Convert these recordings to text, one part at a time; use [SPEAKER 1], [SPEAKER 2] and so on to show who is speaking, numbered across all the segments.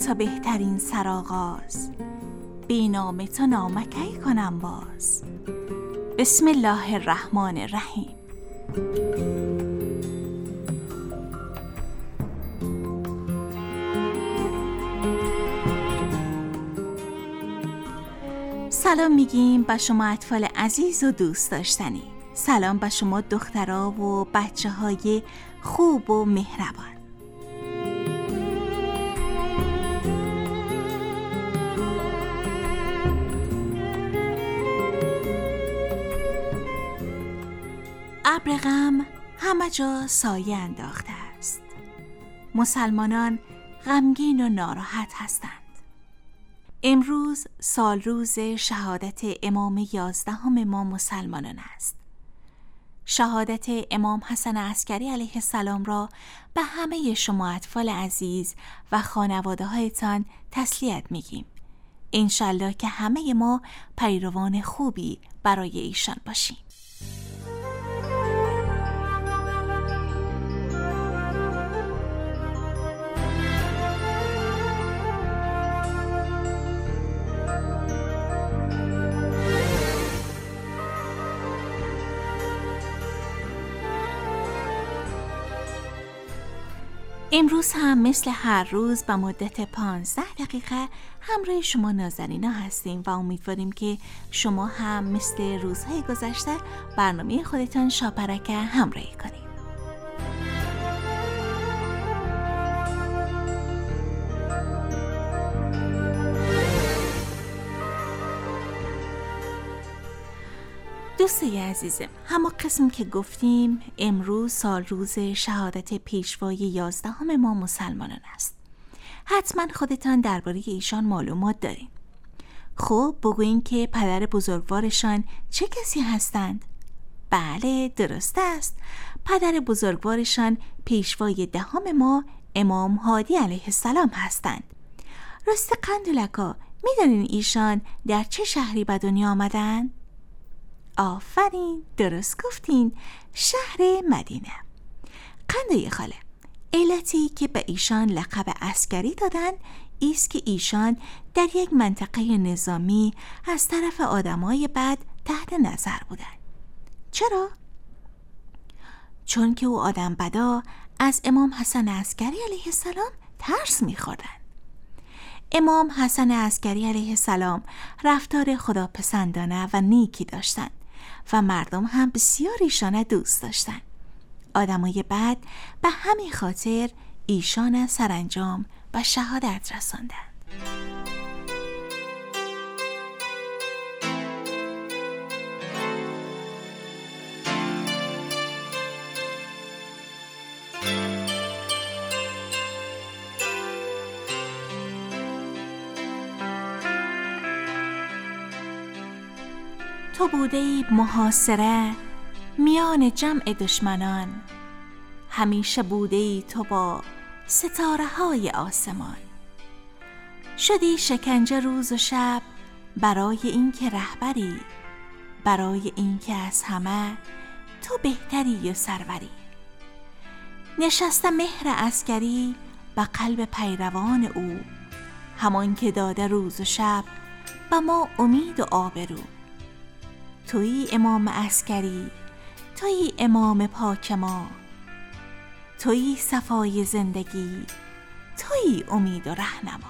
[SPEAKER 1] تو بهترین سرآغاز، بی نام تو نامکی کنم باز. بسم الله الرحمن الرحیم. سلام میگیم به شما اطفال عزیز و دوست داشتنی. سلام به شما دخترها و بچه های خوب و مهربان. ابر غم همه جا سایه انداخته است. مسلمانان غمگین و ناراحت هستند. امروز سال روز شهادت امام 11 ما مسلمانان است. شهادت امام حسن عسکری علیه السلام را به همه شما اطفال عزیز و خانواده هایتان تسلیت میگیم. انشالله که همه ما پیروان خوبی برای ایشان باشیم. امروز هم مثل هر روز به مدت 15 دقیقه همراه شما نازنینا هستیم و امیدواریم که شما هم مثل روزهای گذشته برنامه خودتان شاپرکه همراهی کنید. دوستای عزیزم، همه قسم که گفتیم امروز سال روز شهادت پیشوای 11 ما مسلمانان است. حتما خودتان درباره ایشان معلومات دارین. خب بگوین که پدر بزرگوارشان چه کسی هستند؟ بله درست است. پدر بزرگوارشان پیشوای 10 ما امام هادی علیه السلام هستند. راست قندولکا، میدونین ایشان در چه شهری به دنیا آمدن؟ آفرین، درست گفتین، شهر مدینه. قندوی خاله، علتی که به ایشان لقب عسکری دادن ایست که ایشان در یک منطقه نظامی از طرف آدمای بد تحت نظر بودن. چرا؟ چون که او آدم بدا از امام حسن عسکری علیه السلام ترس می‌خوردن. امام حسن عسکری علیه السلام رفتار خداپسندانه و نیکی داشتند و مردم هم بسیار ایشان دوست داشتند. آدمای بد به همین خاطر ایشان سرانجام به شهادت رساندند. تو بوده ای محاصره میان جمع دشمنان، همیشه بوده ای تو با ستاره های آسمان. شدی شکنجه روز و شب برای این که رهبری، برای این که از همه تو بهتری و سروری. نشسته مهر عسکری به قلب پیروان او، همان که داده روز و شب به ما امید و آبرو. تویی امام عسکری، تویی امام پاک ما، تویی صفای زندگی، تویی امید و رهنما.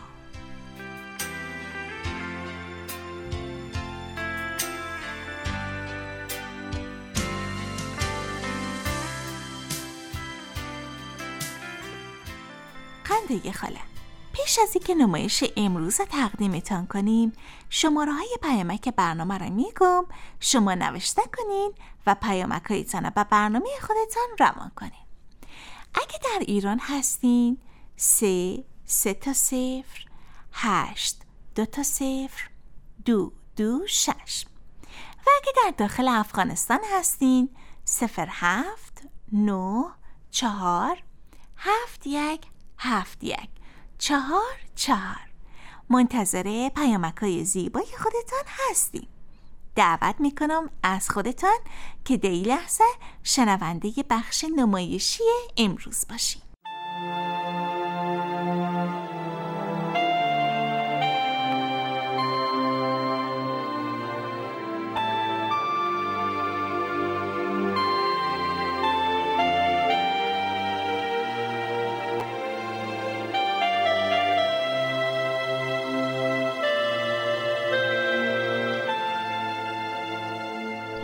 [SPEAKER 1] قندوی خاله، پیش از اینکه نمایش امروز رو تقدیمتان کنیم، شماره‌های پیامک برنامه رو میگم، شما نوشته کنین و پیامک‌هایتان رو به برنامه خودتان روان کنین. اگه در ایران هستین 3 تا 0 8 2 تا 0 2 2 6 و اگه در داخل افغانستان هستین 07 9 4 7 1 7 1 4 4. منتظر پیامک‌های زیبای خودتان هستیم. دعوت میکنم از خودتان که در این لحظه شنونده بخش نمایشی امروز باشیم.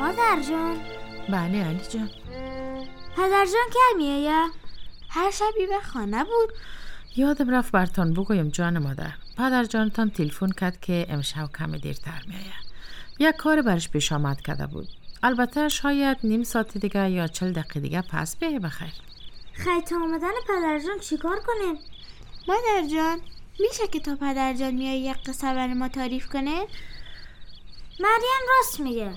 [SPEAKER 2] مادر جان.
[SPEAKER 3] بله علی جان.
[SPEAKER 2] پدر جان کی میآید؟ هر شبی به خانه بود.
[SPEAKER 3] یادم رفت برتان بگویم جان مادر. پدر جانتان تلفن کرد که امشب کم دیرتر میآید. یک کار برش پیش آمد کرده بود. البته شاید نیم ساعت دیگه یا 40 دقیقه دیگه پس بیایه بخیر.
[SPEAKER 2] خیلی آمدن پدر جان چیکار کنیم؟
[SPEAKER 4] مادر جان میشه که تا پدر جان میای یک قصه برای ما تعریف کنه؟
[SPEAKER 2] مریم راست میگه.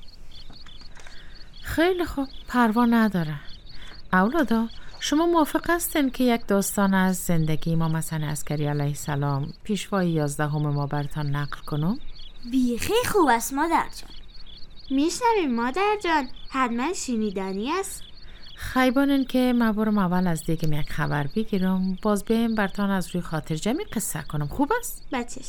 [SPEAKER 3] خیلی خوب، پروا نداره. اولادا شما موافق هستین که یک داستان از زندگی امام حسن عسکری علیه السلام پیشوای 11 ما براتون نقل کنم؟
[SPEAKER 2] بیخی خوب است مادر جان.
[SPEAKER 4] میشنویم مادر جان، حتما شنیدنی است.
[SPEAKER 3] خیبانن که من برم اول از دیگه یک خبر بگیرم، باز بهم براتون از روی خاطر جمعی قصه کنم. خوب است؟
[SPEAKER 4] بچش.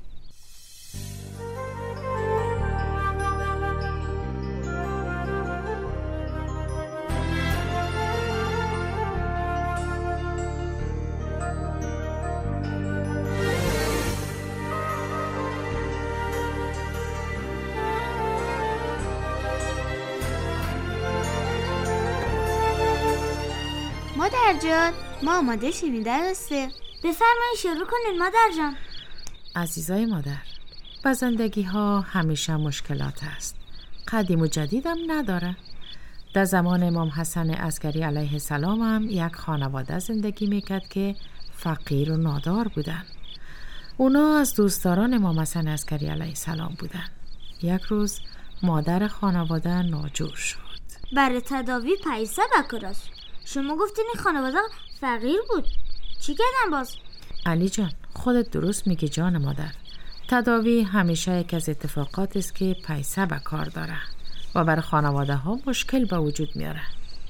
[SPEAKER 4] مادر جان ما آماده شنیدن هستیم.
[SPEAKER 2] بفرمایید شروع کنید مادر جان.
[SPEAKER 3] عزیزای مادر، با زندگی ها همیشه مشکلات است. قدیم و جدید هم نداره. در زمان امام حسن عسکری علیه السلام هم یک خانواده زندگی میکرد که فقیر و نادار بودن. اونا از دوستداران امام حسن عسکری علیه السلام بودن. یک روز مادر خانواده ناجور شد.
[SPEAKER 2] برای تداوی پیسه بکراست. شما گفتین این خانواده فقیر بود. چی کردن باز؟
[SPEAKER 3] علی جان خودت درست میگی جان مادر. تداوی همیشه یک از اتفاقات است که پیسه به کار داره و برای خانواده ها مشکل به وجود میاره.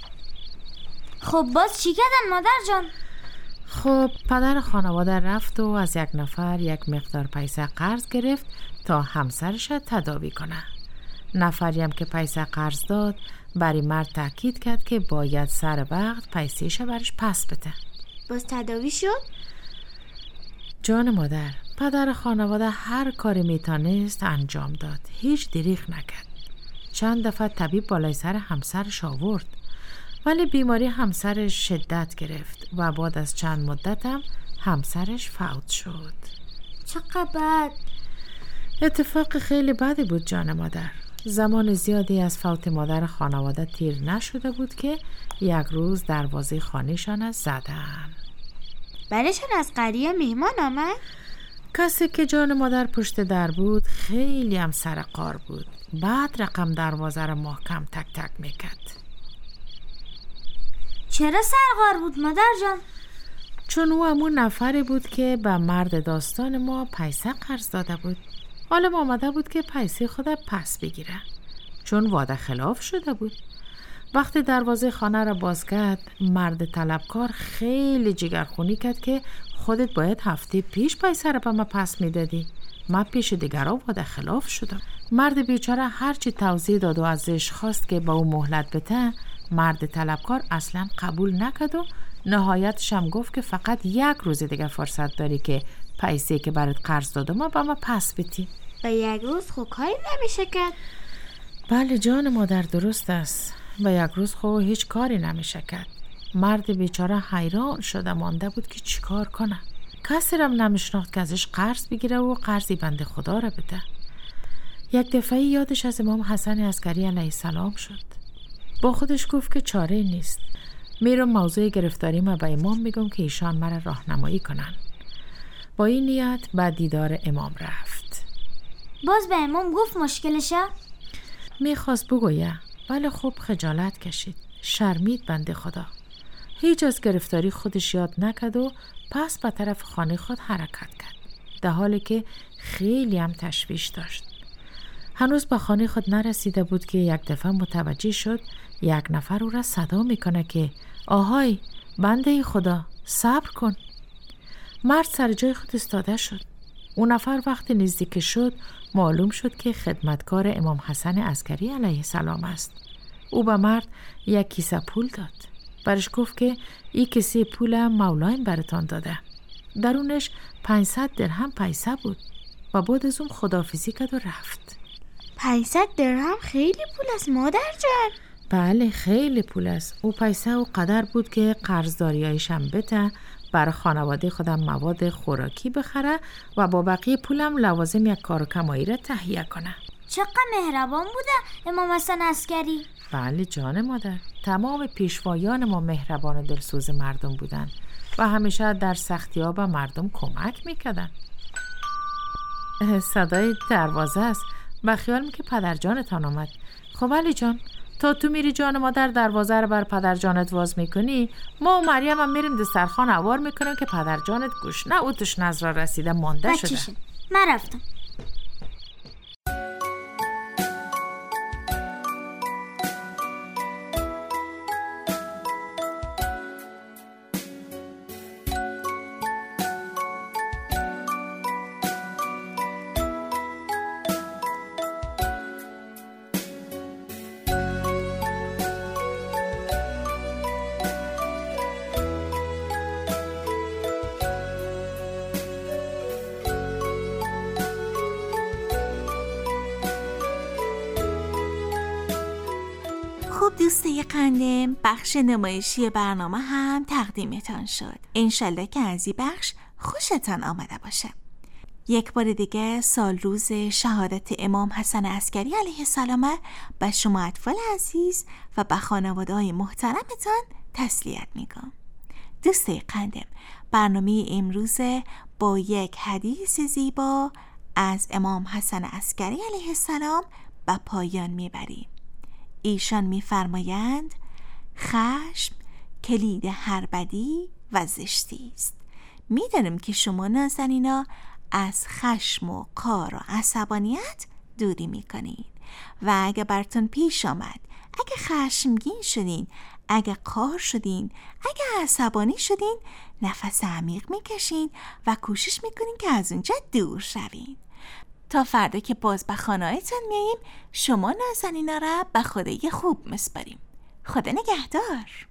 [SPEAKER 2] خب باز چی کردن مادر جان؟
[SPEAKER 3] خب پدر خانواده رفت و از یک نفر یک مقدار پیسه قرض گرفت تا همسرش تداوی کنه. نفری هم که پیسه قرض داد برای مرد تاکید کرد که باید سر وقت پیسه‌ش برش پس بده.
[SPEAKER 4] باز تداوی شد؟
[SPEAKER 3] جان مادر، پدر خانواده هر کاری میتونست انجام داد. هیچ دریغ نکرد. چند دفعه طبیب بالای سر همسرش آورد، ولی بیماری همسرش شدت گرفت و بعد از چند مدت هم همسرش فوت شد.
[SPEAKER 2] چقدر بد.
[SPEAKER 3] اتفاق خیلی بدی بود جان مادر. زمان زیادی از فوت مادر خانواده تیر نشده بود که یک روز دروازه خانه‌شان زدن.
[SPEAKER 4] برایشان از قریه مهمان آمد؟
[SPEAKER 3] کسی که جان مادر پشت در بود خیلی هم سرقار بود. بعد رقم دروازه را محکم تک تک میکرد.
[SPEAKER 2] چرا سرقار بود مادر جان؟
[SPEAKER 3] چون او همون نفری بود که به مرد داستان ما پیسه قرض داده بود. حالا آمده بود که پیسه خود پس بگیره، چون وعده خلاف شده بود. وقتی دروازه خانه را باز کرد، مرد طلبکار خیلی جگرخونی کرد که خودت باید هفته پیش پیسه را به ما پس میدادی. من پیش دیگران وعده خلاف شدم. مرد بیچاره هرچی توضیح داد و ازش خواست که با او مهلت بده، مرد طلبکار اصلا قبول نکرد و نهایتش هم گفت که فقط یک روز دیگه فرصت داری که پیسه که برات قرض دادم با ما پس بدی.
[SPEAKER 4] و یک روز خو کاری نمیشه کرد؟
[SPEAKER 3] بله جان مادر درست است. و یک روز خو هیچ کاری نمیشه کرد. مرد بیچاره حیران شده مانده بود که چیکار کنه. کسی را نمیشناخت که ازش قرض بگیره و قرضی بنده خدا را بده. یک دفعه یادش از امام حسن عسکری علیه السلام شد. با خودش گفت که چاره نیست. میرم موضوع گرفتاری ما به امام میگم که ایشان مرا راهنمایی کنن. با این نیت به دیدار امام رفت.
[SPEAKER 2] باز به امام گفت مشکلشه؟
[SPEAKER 3] میخواست بگویه، ولی خب خجالت کشید. شرمید بنده خدا. هیچ از گرفتاری خودش یاد نکرد و پس به طرف خانه خود حرکت کرد، در حالی که خیلی هم تشویش داشت. هنوز به خانه خود نرسیده بود که یک دفعه متوجه شد یک نفر او را صدا میکنه که آهای بنده خدا صبر کن. مرد سر جای خود ایستاده شد. اون نفر وقتی نزدیک شد معلوم شد که خدمتکار امام حسن عسکری علیه السلام است. او به مرد یک کیسه پول داد. برش گفت که این کیسه پول مولایم براتان داده. درونش 500 درهم پیسه بود و بعد از اون خداحافظی کرد و رفت.
[SPEAKER 4] 500 درهم خیلی پول است مادر جان.
[SPEAKER 3] بله خیلی پول است. او پیسه او قدر بود که قرضداریایشم بته، برای خانواده خودم مواد خوراکی بخره و با بقیه پولم لوازم یک کار و کمایی را تهیه کنه.
[SPEAKER 2] چقدر مهربان بوده امام حسن عسکری.
[SPEAKER 3] بله جان مادر، تمام پیشوایان ما مهربان و دلسوز مردم بودن و همیشه در سختی‌ها به مردم کمک میکردن. صدای دروازه است. به خیال می که پدر جانتان آمد. خب علی جان، تا تو میری جان مادر دروازه رو بر پدر جانت واز میکنی، ما و مریم هم میریم دسترخوان عوار میکنیم که پدر جانت گوشنه او توش نظر رسیده مانده شده.
[SPEAKER 2] من رفتم.
[SPEAKER 1] خب دوستای قندم، بخش نمایشی برنامه هم تقدیمتان شد. انشالله که از این بخش خوشتان آمده باشه. یک بار دیگه سال روز شهادت امام حسن عسکری علیه السلام به شما اطفال عزیز و به خانواده‌های محترمتان تسلیت میگم. دوستای قندم، برنامه امروز با یک حدیث زیبا از امام حسن عسکری علیه السلام به پایان میبریم. ایشان می‌فرمایند خشم کلید هر بدی و زشتی است. می‌دانم که شما نازنینا از خشم و کار و عصبانیت دوری می‌کنید و اگه براتون پیش آمد، اگه خشمگین شدین، اگه کار شدین، اگه عصبانی شدین، نفس عمیق می‌کشین و کوشش می‌کنین که از اونجا دور شوین. تا فردا که باز به خانه‌تون میاییم، شما نازنینا را به خدای خوب مسپاریم. خدا نگهدار.